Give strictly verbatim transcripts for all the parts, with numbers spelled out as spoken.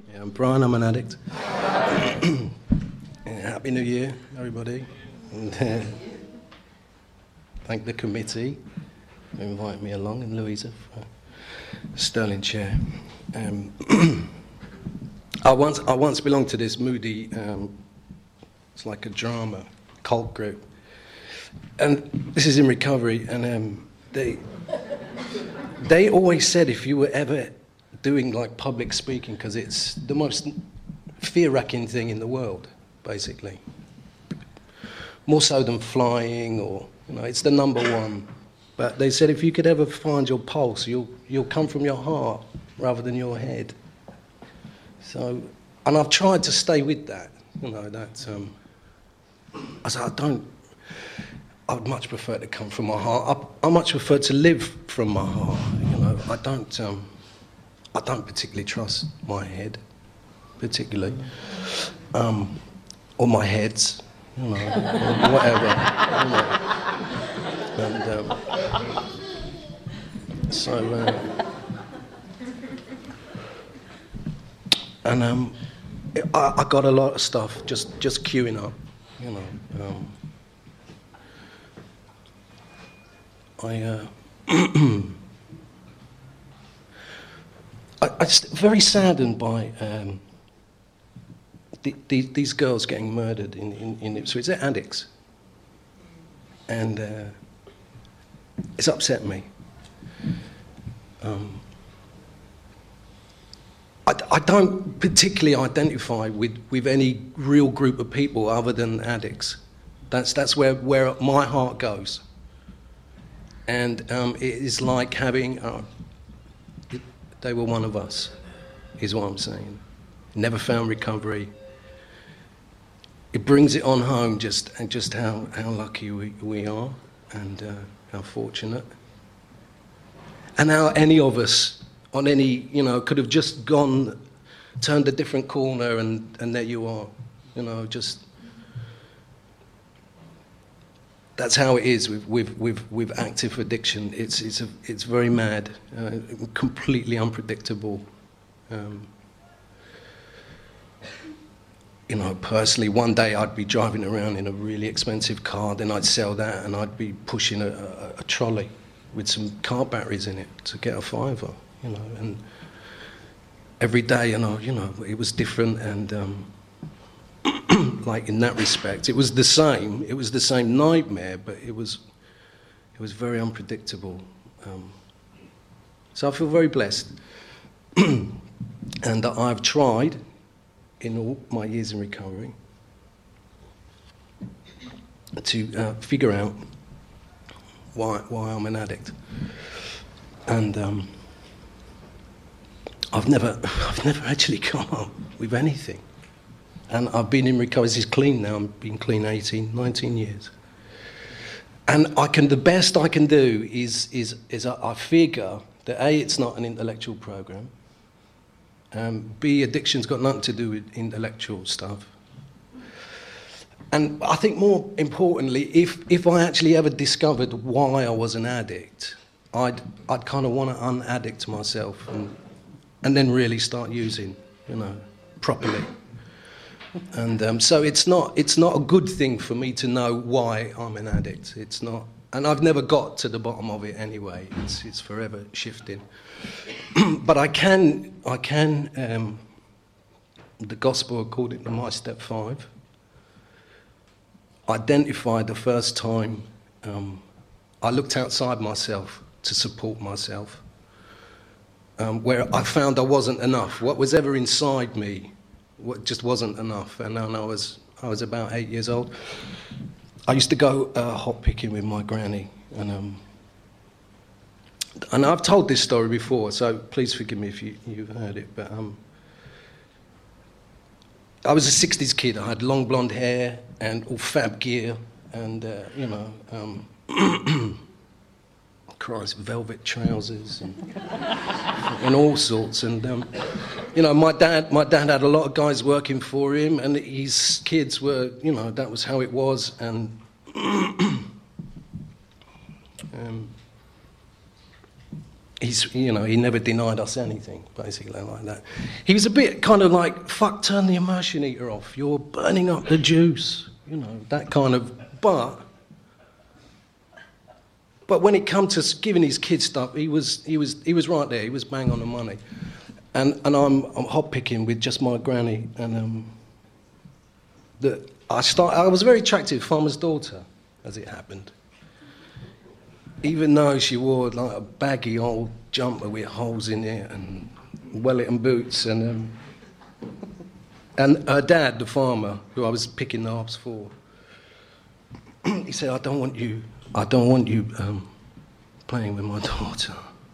Yeah, I'm Brian, I'm an addict. Yeah, Happy New Year, everybody. And, uh, thank the committee for inviting me along, and Louisa for a sterling chair. Um, I once I once belonged to this moody, um, it's like a drama, cult group. And this is in recovery, and um, they they always said if you were ever doing like public speaking, because it's the most fear-wracking thing in the world, basically. More so than flying, or you know, it's the number one. But they said if you could ever find your pulse, you'll you'll come from your heart rather than your head. So, and I've tried to stay with that. You know that. Um, I said I don't. I would much prefer to come from my heart. I, I much prefer to live from my heart. You know, I don't. Um, I don't particularly trust my head, particularly, um, or my heads. You know, or whatever. You know. And um, so, uh, and um, I, I got a lot of stuff just just queuing up. You know. Um, I, uh, I, I'm very saddened by um, the, the, these girls getting murdered in, in, in Ipswich. They're addicts. And uh, it's upset me. Um, I, I don't particularly identify with, with any real group of people other than addicts. That's, that's where, where my heart goes. And um, it is like having, uh, it, they were one of us, is what I'm saying. Never found recovery. It brings it on home just and just how, how lucky we, we are, and uh, how fortunate. And how any of us on any, you know, could have just gone, turned a different corner, and, and there you are, you know, just... That's how it is with, with, with, with active addiction. It's, it's, a, it's very mad, uh, completely unpredictable. Um, you know, personally, one day I'd be driving around in a really expensive car, then I'd sell that and I'd be pushing a, a, a trolley with some car batteries in it to get a fiver, you know. And every day, you know, you know, it was different, and um, like in that respect, it was the same. It was the same nightmare, but it was, it was very unpredictable. Um, so I feel very blessed, and I've tried, in all my years in recovery, to uh, figure out why why I'm an addict, and um, I've never I've never actually come up with anything. And I've been in recovery, this is clean now, I've been clean eighteen, nineteen years. And I can, the best I can do is, is, is I, I figure that A, it's not an intellectual program, um, B, addiction's got nothing to do with intellectual stuff. And I think more importantly, if, if I actually ever discovered why I was an addict, I'd, I'd kind of want to un-addict myself and, and then really start using, you know, properly. And um, so it's not it's not a good thing for me to know why I'm an addict. It's not, and I've never got to the bottom of it anyway. It's it's forever shifting. But I can I can um, the gospel according to my step five, identify the first time um, I looked outside myself to support myself, um, where I found I wasn't enough. What was ever inside me, what just wasn't enough. And then I was I was about eight years old. I used to go uh, hot picking with my granny, and um, and I've told this story before, so please forgive me if you, you've heard it. But um, I was a sixties kid. I had long blonde hair and all fab gear, and uh, you know, um, Christ, velvet trousers and, and all sorts. And um, you know, my dad, my dad had a lot of guys working for him, and his kids were, you know, that was how it was. And um, he's, you know, he never denied us anything, basically, like that. He was a bit kind of like, fuck, turn the immersion heater off, you're burning up the juice, you know, that kind of, but, but when it come to giving his kids stuff, he was, he was, he was right there, he was bang on the money. And, and I'm, I'm hot picking with just my granny, and um, the, I, start, I was a very attractive farmer's daughter, as it happened. Even though she wore like a baggy old jumper with holes in it and Wellington boots, and um, and her dad, the farmer, who I was picking the hops for, he said, "I don't want you, I don't want you um, playing with my daughter."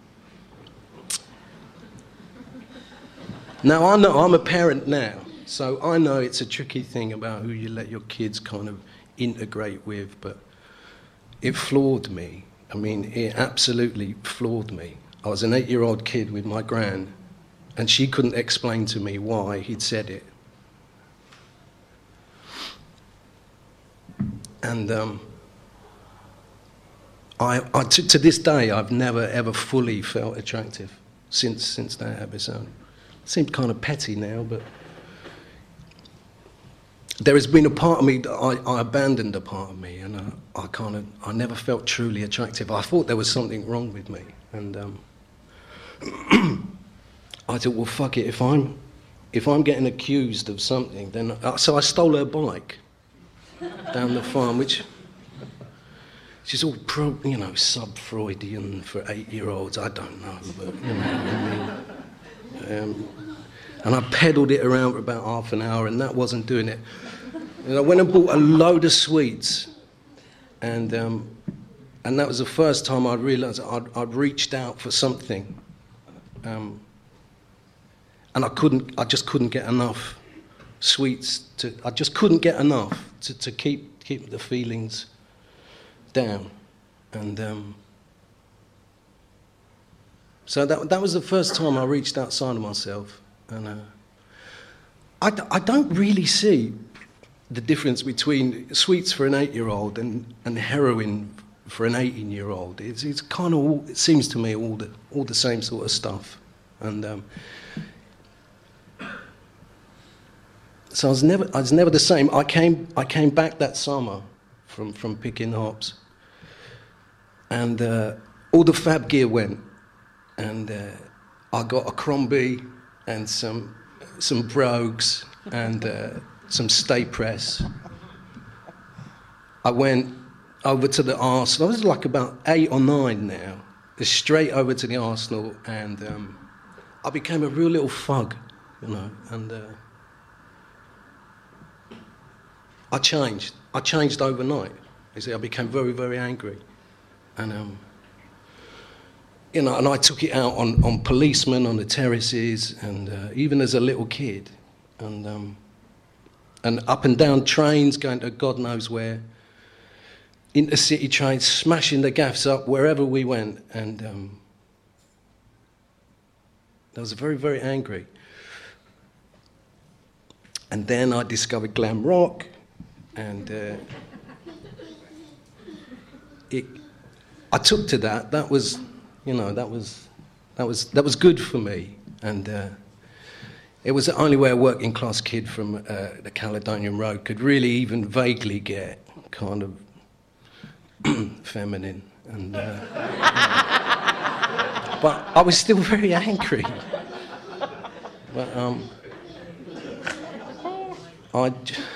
Now, I know I'm a parent now, so I know it's a tricky thing about who you let your kids kind of integrate with, but it floored me. I mean, it absolutely floored me. I was an eight-year-old kid with my gran, and she couldn't explain to me why he'd said it. And um, I, I to, to this day, I've never, ever fully felt attractive since, since that episode. Seemed kind of petty now, but there has been a part of me that I, I abandoned a part of me, and I, I kind of I never felt truly attractive. I thought there was something wrong with me, and um, I thought, well, fuck it. If I'm if I'm getting accused of something, then uh, so I stole her bike down the farm, which she's all pro, you know, sub-Freudian for eight-year-olds. I don't know, but you know what I mean. Um, and I pedalled it around for about half an hour, and that wasn't doing it. And I went and bought a load of sweets, and um, and that was the first time I realised I'd, I'd reached out for something, um, and I couldn't. I just couldn't get enough sweets to. I just couldn't get enough to, to keep keep the feelings down, and. Um, So that, that was the first time I reached outside of myself. And uh, I, d- I don't really see the difference between sweets for an eight-year-old and, and heroin for an eighteen-year-old. It's, it's kind of, all, it seems to me, all the, all the same sort of stuff. And um, so I was never, I was never the same. I came, I came back that summer from, from picking hops, and uh, all the fab gear went. And uh, I got a Crombie and some some brogues and uh, some stay press. I went over to the Arsenal. I was like about eight or nine now. Straight over to the Arsenal, and um, I became a real little thug, you know. And uh, I changed. I changed overnight. You see, I became very, very angry, and. Um, You know, and I took it out on, on policemen on the terraces, and uh, even as a little kid, and um, and up and down trains going to God knows where, intercity trains, smashing the gaffs up wherever we went, and um, I was very, very angry. And then I discovered glam rock, and uh, it, I took to that. That was. You know, that was, that was, that was good for me, and uh, it was the only way a working class kid from uh, the Caledonian Road could really even vaguely get kind of feminine, and uh, but I was still very angry. But um, I,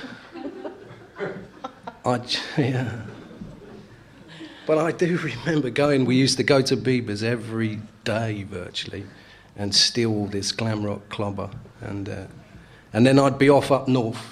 I, yeah. But I do remember going, we used to go to Bieber's every day virtually and steal all this glam rock clobber. And, uh, and then I'd be off up north,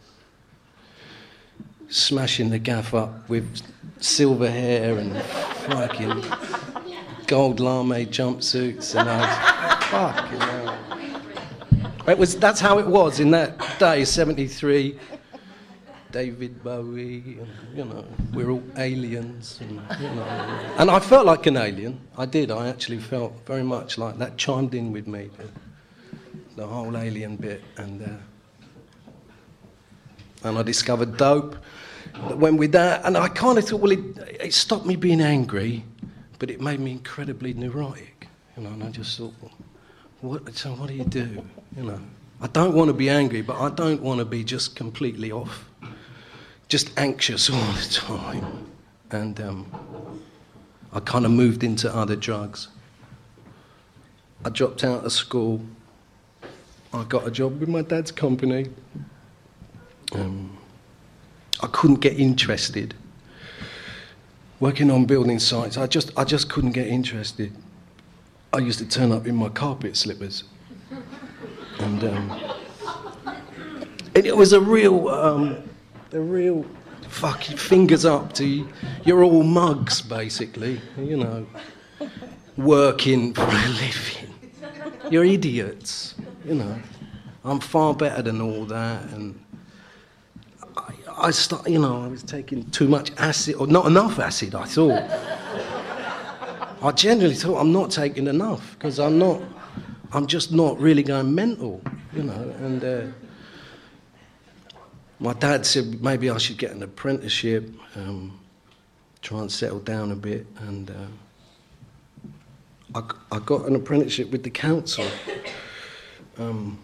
smashing the gaff up with silver hair and fucking gold lame jumpsuits. And I'd, fucking hell. It was, that's how it was in that day, seventy-three. David Bowie, and, you know, we're all aliens, and, you know. And I felt like an alien. I did. I actually felt very much like that chimed in with me, the, the whole alien bit. And uh, and I discovered dope that went with that. And I kind of thought, well, it, it stopped me being angry, but it made me incredibly neurotic. you know, and I just thought, what, so what do you do, you know? I don't want to be angry, but I don't want to be just completely off, just anxious all the time. And um, I kind of moved into other drugs. I dropped out of school. I got a job with my dad's company. Um, I couldn't get interested. Working on building sites, I just, I just couldn't get interested. I used to turn up in my carpet slippers. And, um, and it was a real, um, a real fucking fingers up to you. You're all mugs, basically, you know, working for a living. You're idiots, you know. I'm far better than all that, and I, I start, you know, I was taking too much acid, or not enough acid, I thought. I genuinely thought I'm not taking enough, because I'm not, I'm just not really going mental, you know, and uh, my dad said maybe I should get an apprenticeship, um, try and settle down a bit, and uh, I, I got an apprenticeship with the council. Um,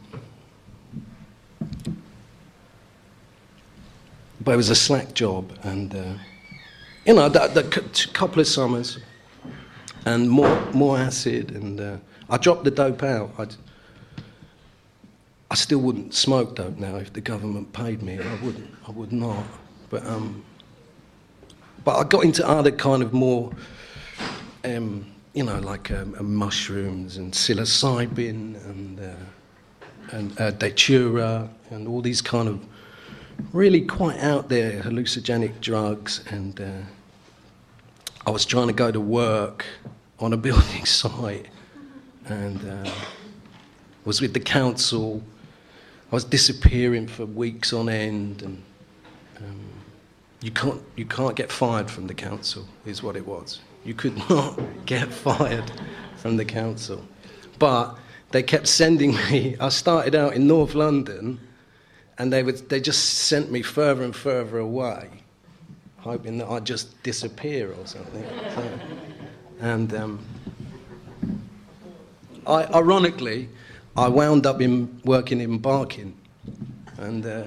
but it was a slack job, and uh, you know, the, the couple of summers, and more more acid, and uh, I dropped the dope out. I'd, I still wouldn't smoke dope now if the government paid me. I wouldn't. I would not. But um, but I got into other kind of more, um, you know, like um, uh, mushrooms and psilocybin and uh, and uh, datura and all these kind of really quite out there hallucinogenic drugs. And uh, I was trying to go to work on a building site, and uh, was with the council. I was disappearing for weeks on end, and um, you can't you can't get fired from the council, is what it was. You could not get fired from the council. But they kept sending me. I started out in North London, and they would they just sent me further and further away, hoping that I'd just disappear or something. So, and um, I, ironically, I wound up in working in Barking, and uh,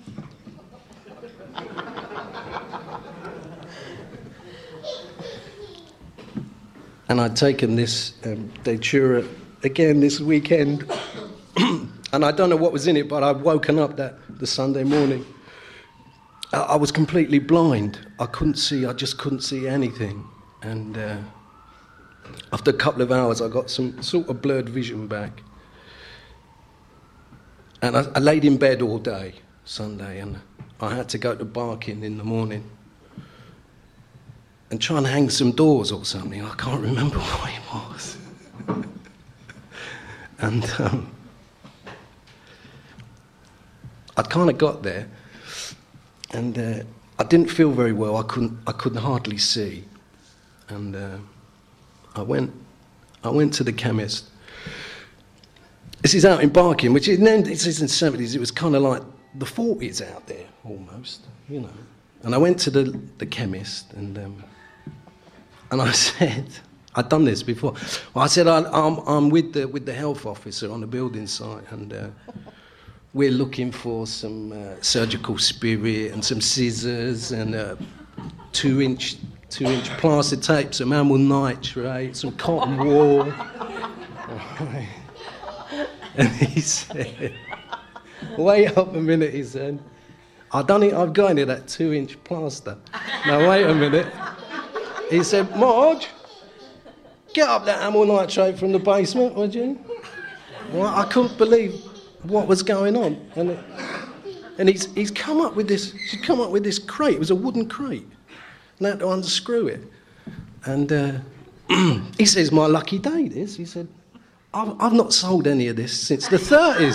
and I'd taken this um, datura again this weekend, and I don't know what was in it, but I'd woken up that the Sunday morning. I, I was completely blind. I couldn't see. I just couldn't see anything, and uh, after a couple of hours, I got some sort of blurred vision back. And I, I laid in bed all day, Sunday, and I had to go to Barking in the morning and try and hang some doors or something. I can't remember what it was. and um, I'd kind of got there, and uh, I didn't feel very well. I couldn't, I couldn't hardly see, and uh, I went, I went to the chemist. This is out in Barking, which is, this is in the seventies. It was kind of like the forties out there, almost, you know. And I went to the, the chemist, and um, and I said, I'd done this before. Well, I said, I, I'm, I'm with the with the health officer on the building site, and uh, we're looking for some uh, surgical spirit and some scissors and uh, two inch two inch plaster tape, some amyl nitrate, some cotton wool. And he said, wait up a minute, he said. I don't think I've got any of that two-inch plaster. Now, wait a minute. He said, Marge, get up that amyl nitrate from the basement, would you? Well, I couldn't believe what was going on. And, it, and he's, he's come up with this, he's come up with this crate. It was a wooden crate. And I had to unscrew it. And uh, he says, my lucky day, this. He said, I've, I've not sold any of this since the thirties.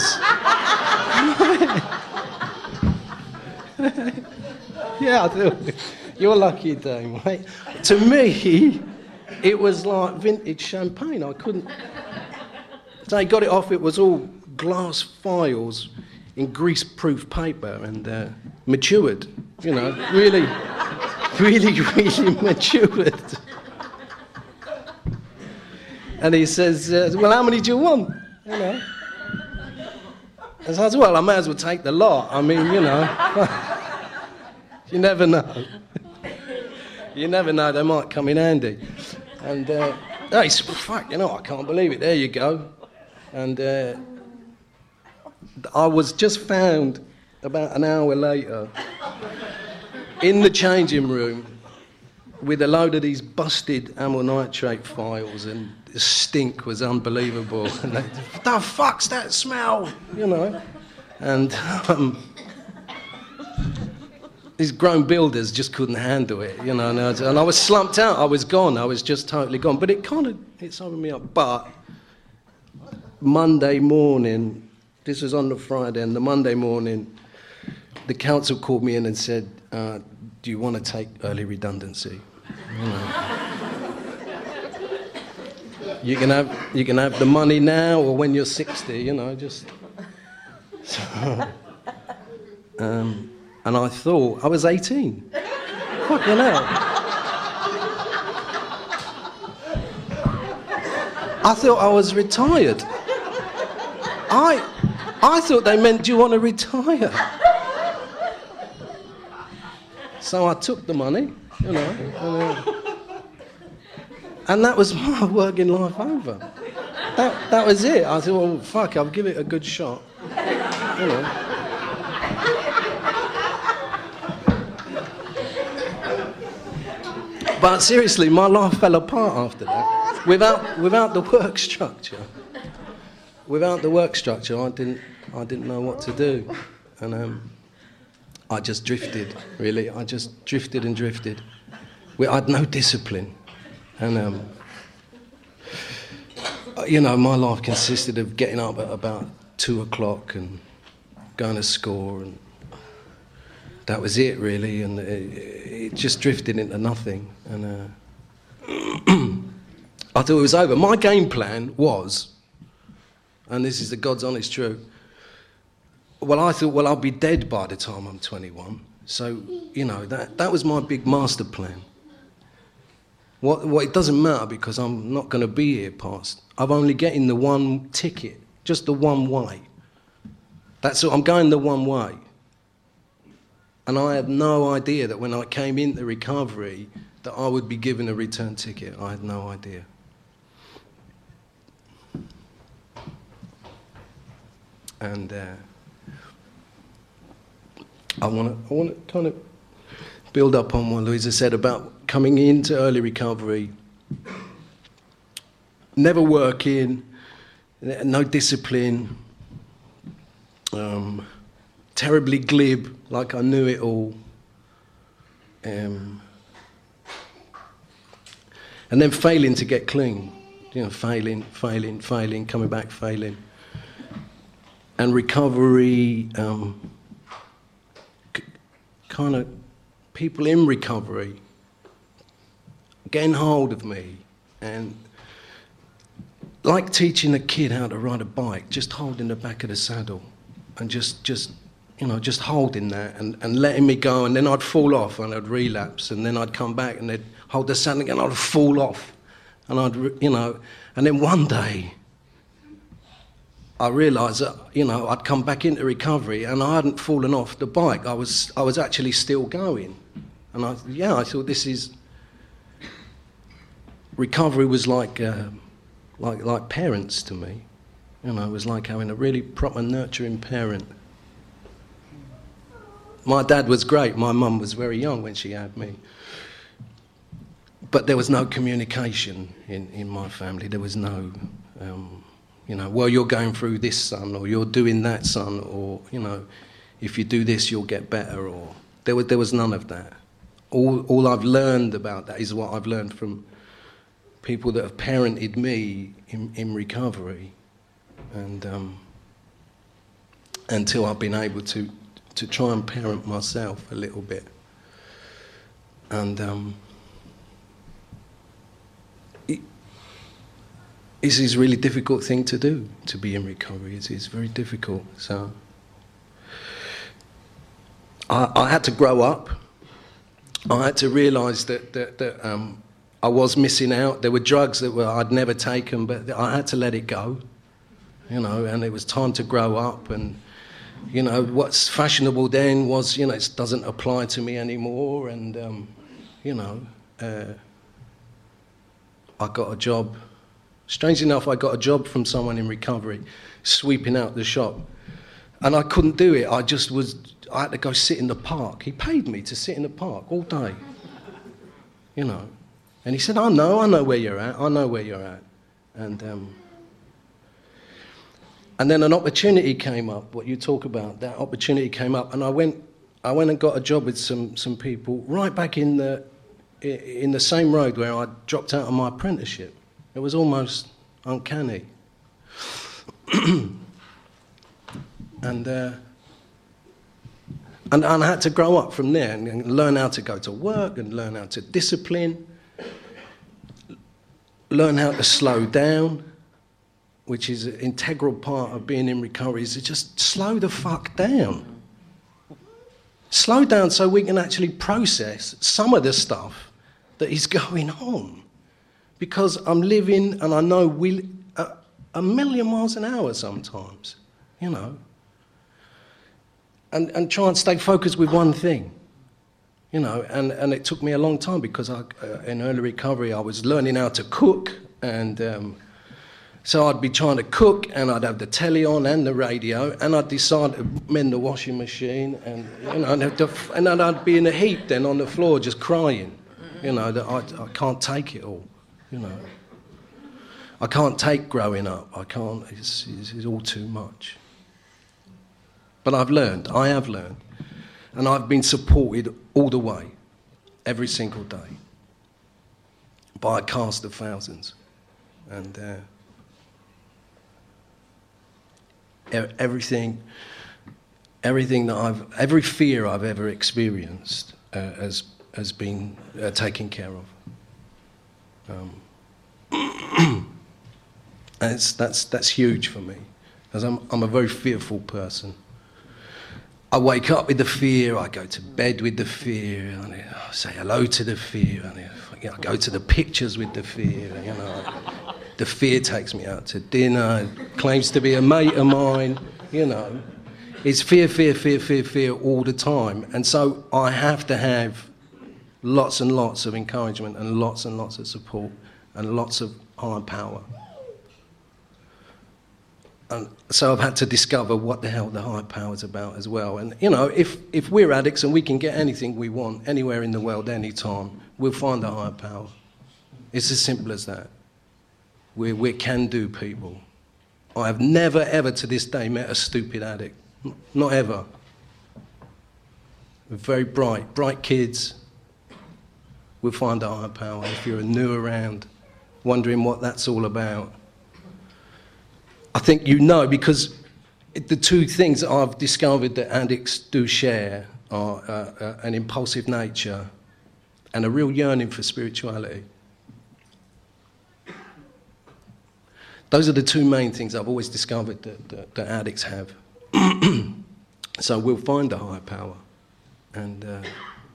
Yeah, I do. You're lucky day, mate. To me, it was like vintage champagne. I couldn't... So I got it off. It was all glass files in grease-proof paper and uh, matured, you know, really, really, really matured. And he says, uh, well, how many do you want? You know. And so I said, well, I may as well take the lot. I mean, you know, you never know. You never know, they might come in handy. And uh, oh, he said, fuck, you know, I can't believe it. There you go. And uh, I was just found about an hour later in the changing room with a load of these busted amyl nitrate files, and the stink was unbelievable. And they, what the fuck's that smell? You know. And um, these grown builders just couldn't handle it, you know. And I, was, and I was slumped out. I was gone. I was just totally gone. But it kind of it sobered me up. But Monday morning, this was on the Friday, and the Monday morning, the council called me in and said, uh, do you want to take early redundancy? You know. You can have you can have the money now or when you're sixty, you know, just. So, um, and I thought I was eighteen. Fucking hell. I thought I was retired. I I thought they meant, do you want to retire? So I took the money, you know, and, uh, and that was my working life over. That, that was it. I thought, well, fuck, I'll give it a good shot. You know. But seriously, my life fell apart after that. Without, without the work structure. Without the work structure, I didn't, I didn't know what to do. And um, I just drifted, really. I just drifted and drifted. I had no discipline. And, um, you know, my life consisted of getting up at about two o'clock and going to school, and that was it, really. And it, it just drifted into nothing. And uh, I thought it was over. My game plan was, and this is the God's honest truth, well, I thought, well, I'll be dead by the time I'm twenty-one. So, you know, that, that was my big master plan. What, what, it doesn't matter because I'm not going to be here past. I'm only getting the one ticket, just the one way. That's all. I'm going the one way. And I had no idea that when I came into recovery that I would be given a return ticket. I had no idea. And uh, I want to I want to kind of build up on what Louisa said about coming into early recovery, never working, no discipline, um, terribly glib, like I knew it all, um, and then failing to get clean, you know, failing, failing, failing, coming back, failing, and recovery, um, c- kind of people in recovery getting hold of me, and like teaching a kid how to ride a bike, just holding the back of the saddle and just, just you know, just holding that and, and letting me go, and then I'd fall off and I'd relapse, and then I'd come back and they'd hold the saddle again, I'd fall off, and I'd, you know, and then one day I realised that, you know, I'd come back into recovery and I hadn't fallen off the bike. I was, I was actually still going. And I, yeah, I thought this is, recovery was like, uh, like, like parents to me. You know, it was like having a really proper nurturing parent. My dad was great. My mum was very young when she had me. But there was no communication in, in my family. There was no, um, you know, well, you're going through this, son, or you're doing that, son, or, you know, if you do this, you'll get better, or... There was, there was none of that. All, all I've learned about that is what I've learned from people that have parented me in, in recovery, and um, until I've been able to, to try and parent myself a little bit. And um, it, this is a really difficult thing to do, to be in recovery. It's, it's very difficult. So I, I had to grow up. I had to realise that, that, that um, I was missing out. There were drugs that were I'd never taken, but I had to let it go, you know, and it was time to grow up. And, you know, what's fashionable then was, you know, it doesn't apply to me anymore. And, um, you know, uh, I got a job. Strangely enough, I got a job from someone in recovery, sweeping out the shop. And I couldn't do it. I just was, I had to go sit in the park. He paid me to sit in the park all day, you know. And he said, I know, I know where you're at, I know where you're at. And um, and then an opportunity came up, what you talk about, that opportunity came up, and I went I went and got a job with some, some people right back in the, in the same road where I dropped out of my apprenticeship. It was almost uncanny. and, uh, and, and I had to grow up from there and, and learn how to go to work and learn how to discipline, learn how to slow down, which is an integral part of being in recovery, is to just slow the fuck down. Slow down so we can actually process some of the stuff that is going on. Because I'm living, and I know we a, a million miles an hour sometimes, you know. And, and try and stay focused with one thing. You know, and, and it took me a long time because I, uh, in early recovery I was learning how to cook, and um, so I'd be trying to cook and I'd have the telly on and the radio, and I'd decide to mend the washing machine, and you know, and, the, and then I'd be in a heap then on the floor just crying, you know, that I, I can't take it all, you know. I can't take growing up, I can't, it's, it's, it's all too much. But I've learned, I have learned. And I've been supported all the way, every single day, by a cast of thousands. And uh, everything, everything that I've, every fear I've ever experienced uh, has, has been uh, taken care of. Um, and it's, that's, that's huge for me, because I'm, I'm a very fearful person. I wake up with the fear, I go to bed with the fear, and I say hello to the fear, and I go to the pictures with the fear, you know. The fear takes me out to dinner, claims to be a mate of mine, you know. It's fear, fear, fear, fear, fear all the time. And so I have to have lots and lots of encouragement and lots and lots of support and lots of higher power. And so I've had to discover what the hell the higher power's about as well. And, you know, if, if we're addicts and we can get anything we want anywhere in the world, anytime, we'll find a higher power. It's as simple as that. We're, we're can-do people. I have never, ever to this day met a stupid addict. Not ever. We're very bright, bright kids. We'll find a higher power. If you're new around, wondering what that's all about, I think you know, because the two things that I've discovered that addicts do share are uh, uh, an impulsive nature and a real yearning for spirituality. Those are the two main things I've always discovered that, that, that addicts have. So we'll find a higher power. And, uh,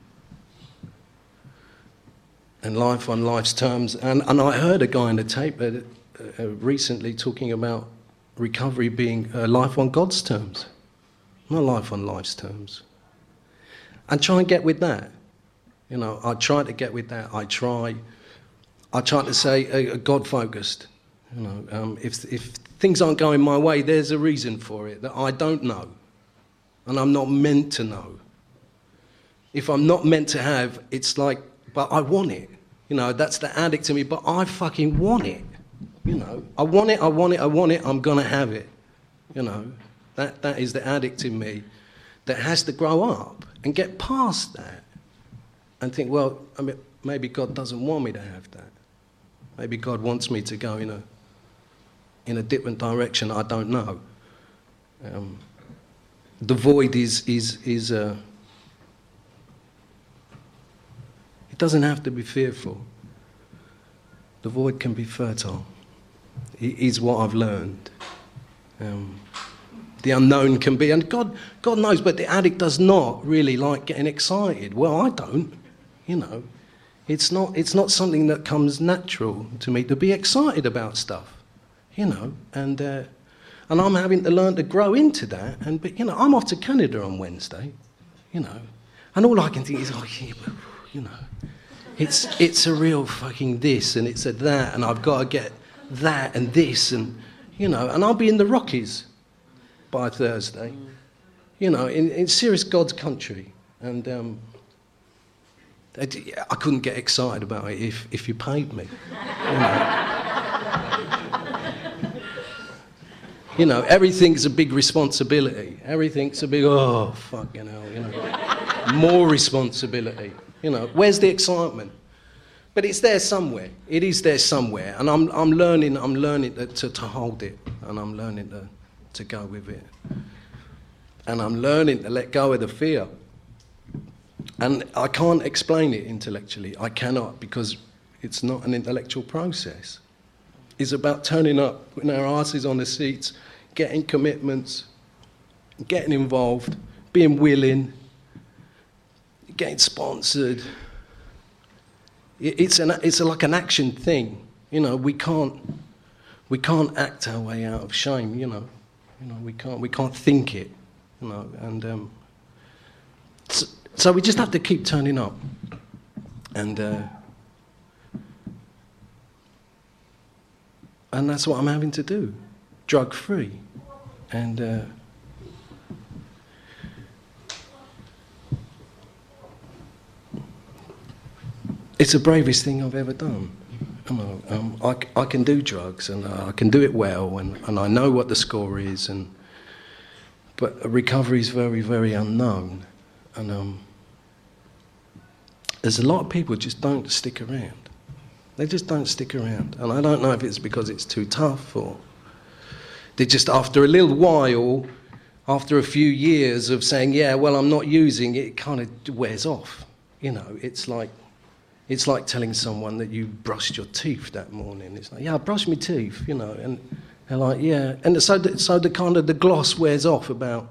and life on life's terms. And, and I heard a guy in the tape uh, uh, recently talking about recovery being uh, life on God's terms, not life on life's terms. And try and get with that. You know, I try to get with that. I try, I try to say uh, God-focused. You know, um, if if things aren't going my way, there's a reason for it that I don't know, and I'm not meant to know. If I'm not meant to have, it's like, but I want it. You know, that's the addict in me. But I fucking want it. You know, I want it, I want it, I want it, I'm going to have it. You know, that, that is the addict in me that has to grow up and get past that and think, well, I mean, maybe God doesn't want me to have that. Maybe God wants me to go in a, in a different direction, I don't know. Um, the void is, is, is uh, it doesn't have to be fearful. The void can be fertile. Is what I've learned. Um, the unknown can be, and God, God knows, but the addict does not really like getting excited. Well, I don't, you know. It's not, it's not something that comes natural to me to be excited about stuff, you know. And, uh, and I'm having to learn to grow into that. And, but, you know, I'm off to Canada on Wednesday, you know. And all I can think is, oh, yeah, but, you know, it's, it's a real fucking this and it's a that and I've got to get that and this and, you know. And I'll be in the Rockies by Thursday, you know, in, in serious God's country. And um, I couldn't get excited about it if, if you paid me, you know. You know, everything's a big responsibility. Everything's a big, oh, fucking hell, you know. More responsibility, you know. Where's the excitement? But it's there somewhere. It is there somewhere. And I'm, I'm learning, I'm learning to, to, to hold it. And I'm learning to, to go with it. And I'm learning to let go of the fear. And I can't explain it intellectually. I cannot, because it's not an intellectual process. It's about turning up, putting our asses on the seats, getting commitments, getting involved, being willing, getting sponsored. It's an, it's like an action thing. You know, we can't, we can't act our way out of shame. You know, you know, we can't, we can't think it. You know, and um, so, so we just have to keep turning up, and uh, and that's what I'm having to do, drug free, and. Uh, It's the bravest thing I've ever done. You know, um, I, I can do drugs and uh, I can do it well and, and I know what the score is, and but recovery is very, very unknown. And um, there's a lot of people who just don't stick around. They just don't stick around. And I don't know if it's because it's too tough or they just, after a little while, after a few years of saying, yeah, well, I'm not using it, it kind of wears off. You know, it's like, It's like telling someone that you brushed your teeth that morning. It's like, yeah, I brushed my teeth, you know, and they're like, yeah. And so the, so the kind of the gloss wears off about,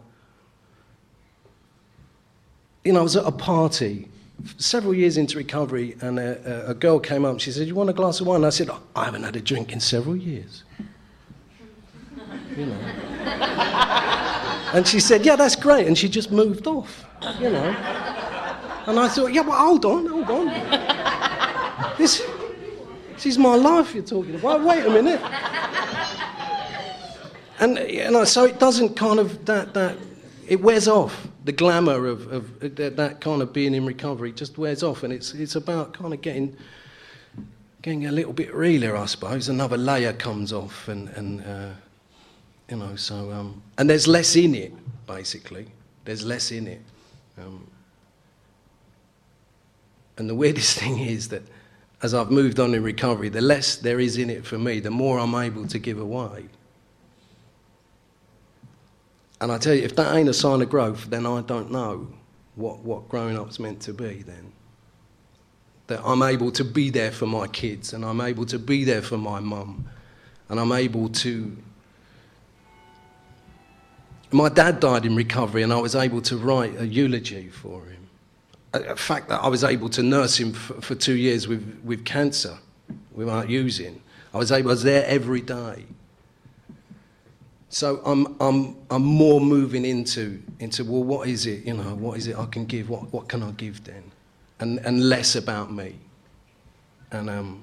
you know, I was at a party several years into recovery and a, a, a girl came up and she said, you want a glass of wine? And I said, I haven't had a drink in several years. You know. And she said, yeah, that's great. And she just moved off, you know. And I thought, yeah, well, hold on, hold on. This, this is my life you're talking about. Wait a minute. And you know, so it doesn't kind of, that, that it wears off. The glamour of, of that kind of being in recovery just wears off. And it's, it's about kind of getting, getting a little bit realer, I suppose. Another layer comes off and, and uh, you know, so, um, and there's less in it, basically. There's less in it. Um, And the weirdest thing is that as I've moved on in recovery, the less there is in it for me, the more I'm able to give away. And I tell you, if that ain't a sign of growth, then I don't know what, what growing up's meant to be then. That I'm able to be there for my kids, and I'm able to be there for my mum, and I'm able to... My dad died in recovery, and I was able to write a eulogy for him. The fact that I was able to nurse him for, for two years with, with cancer without using, I was able, I was there every day. So I'm, I'm, I'm more moving into, into, well, what is it, you know, what is it I can give, what, what can I give then? And, and less about me. And um,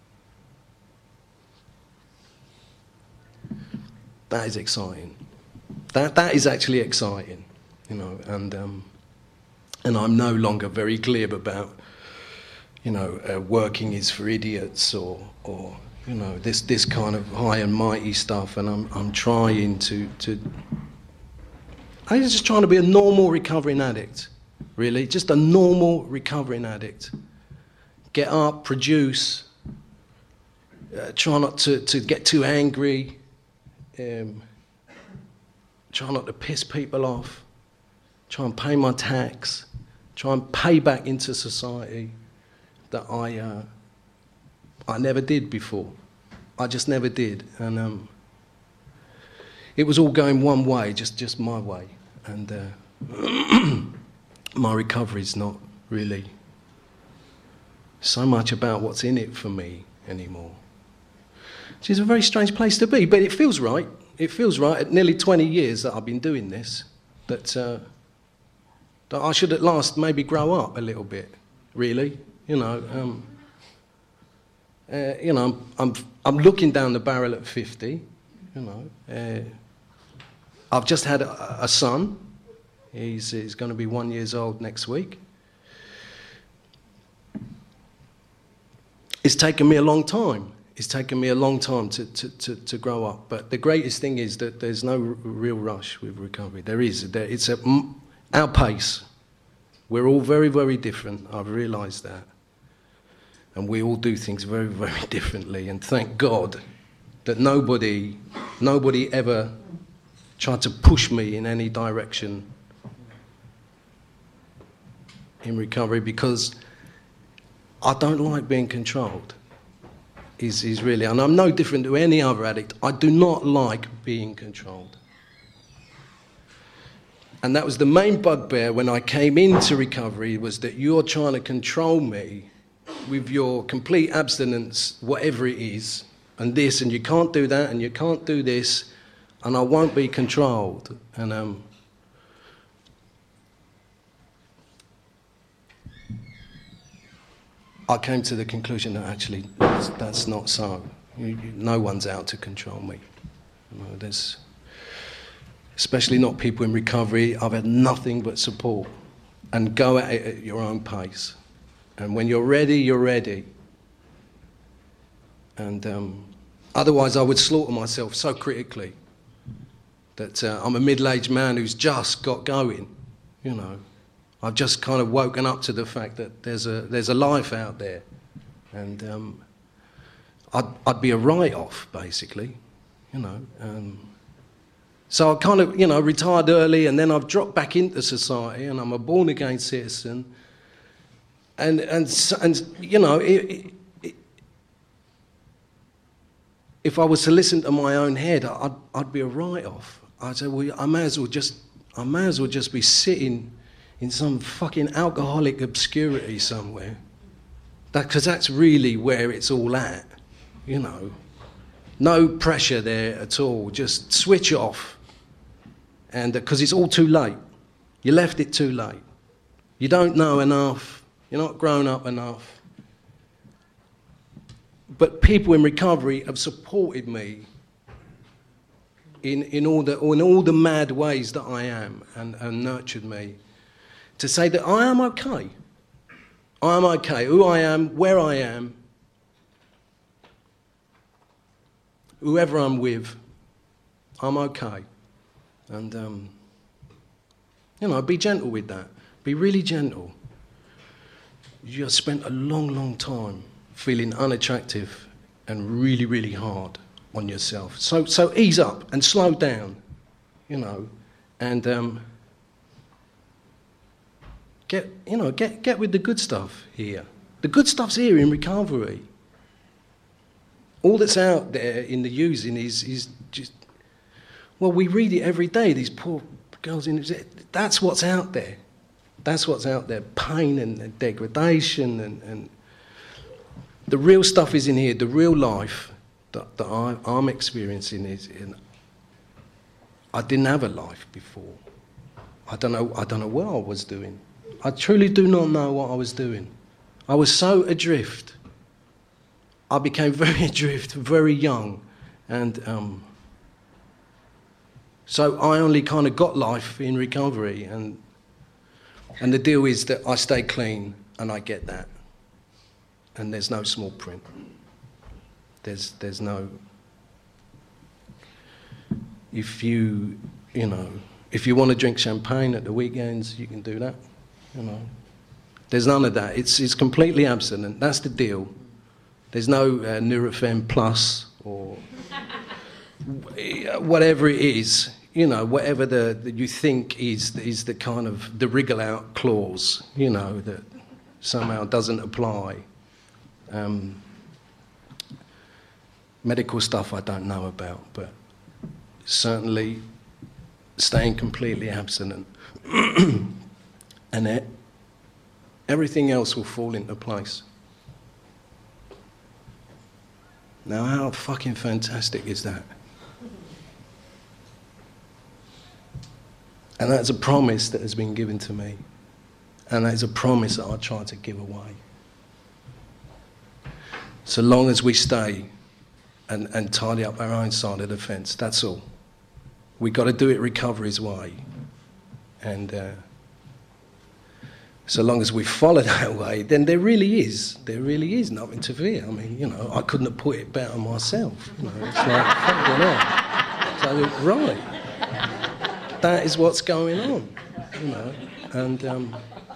that is exciting. That, that is actually exciting, you know, and... Um, And I'm no longer very glib about, you know, uh, working is for idiots or, or you know, this, this kind of high and mighty stuff. And I'm, I'm trying to, to... I'm just trying to be a normal recovering addict, really. Just a normal recovering addict. Get up, produce, uh, try not to, to get too angry, um, try not to piss people off, try and pay my tax, try and pay back into society that I uh, I never did before. I just never did. And um, it was all going one way, just, just my way. And uh, my recovery's not really so much about what's in it for me anymore. Which is a very strange place to be, but it feels right. It feels right at nearly twenty years that I've been doing this, that, uh, that I should at last maybe grow up a little bit, really. You know, um, uh, you know, I'm, I'm, I'm looking down the barrel at fifty, you know. Uh, I've just had a, a son. He's, he's going to be one years old next week. It's taken me a long time. It's taken me a long time to, to, to, to grow up. But the greatest thing is that there's no r real rush with recovery. There is. There, it's at our pace. We're all very, very different. I've realised that. And we all do things very, very differently. And thank God that nobody, nobody ever tried to push me in any direction in recovery, because I don't like being controlled. Is, is really, and I'm no different to any other addict. I do not like being controlled. And that was the main bugbear when I came into recovery, was that you're trying to control me with your complete abstinence, whatever it is, and this, and you can't do that, and you can't do this, and I won't be controlled. And um, I came to the conclusion that actually that's, that's not so. You, you, no one's out to control me. You know, there's, especially not people in recovery. I've had nothing but support, and go at it at your own pace. And when you're ready, you're ready. And um, otherwise, I would slaughter myself so critically that uh, I'm a middle-aged man who's just got going, you know. I've just kind of woken up to the fact that there's a there's a life out there, and um, I'd I'd be a write-off basically, you know. Um, so I kind of you know retired early, and then I've dropped back into society, and I'm a born-again citizen. And and and you know, it, it, if I was to listen to my own head, I'd I'd be a write-off. I'd say, well, I may as well just I may as well just be sitting in some fucking alcoholic obscurity somewhere. Because that, that's really where it's all at, you know. No pressure there at all, just switch off. And because uh, it's all too late. You left it too late. You don't know enough, you're not grown up enough. But people in recovery have supported me in, in, all, the, in all the mad ways that I am, and, and nurtured me. To say that I am okay. I am okay. Who I am, where I am, whoever I'm with, I'm okay. And, um, you know, be gentle with that. Be really gentle. You have spent a long, long time feeling unattractive and really, really hard on yourself. So, so ease up and slow down, you know, and... Um, Get, you know, get, get with the good stuff here. The good stuff's here in recovery. All that's out there in the using is, is just, well, we read it every day, these poor girls in it. That's what's out there. That's what's out there. Pain and, and degradation and, and the real stuff is in here. The real life that, that I, I'm experiencing is in, I didn't have a life before. I don't know, I don't know what I was doing. I truly do not know what I was doing. I was so adrift. I became very adrift, very young. And um, so I only kind of got life in recovery. And, and the deal is that I stay clean, and I get that. And there's no small print. There's, there's no... If you, you know, if you want to drink champagne at the weekends, you can do that. You know, there's none of that. It's, it's completely abstinent. That's the deal. There's no uh, Nurofen Plus or whatever it is. You know, whatever the, the you think is is the kind of the wriggle out clause. You know, that somehow doesn't apply. Um, medical stuff I don't know about, but certainly staying completely abstinent. And it, everything else will fall into place. Now, how fucking fantastic is that? And that's a promise that has been given to me. And that is a promise that I try to give away. So long as we stay and, and tidy up our own side of the fence, that's all. We've got to do it recovery's way. And uh, so long as we follow that way, then there really is, there really is nothing to fear. I mean, you know, I couldn't have put it better myself. You know, it's like, fucking hell. So, right, that is what's going on, you know, and um,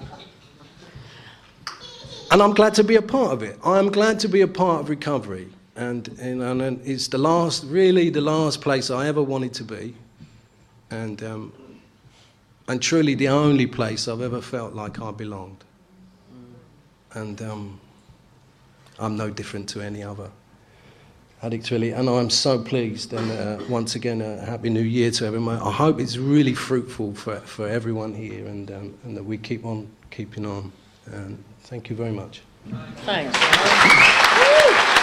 and I'm glad to be a part of it. I'm glad to be a part of recovery, and you know, and it's the last, really, the last place I ever wanted to be, and. Um, And truly the only place I've ever felt like I belonged. And um, I'm no different to any other addict, really. And I'm so pleased. And uh, once again, a Happy New Year to everyone. I hope it's really fruitful for, for everyone here, and, um, and that we keep on keeping on. And thank you very much. Thanks.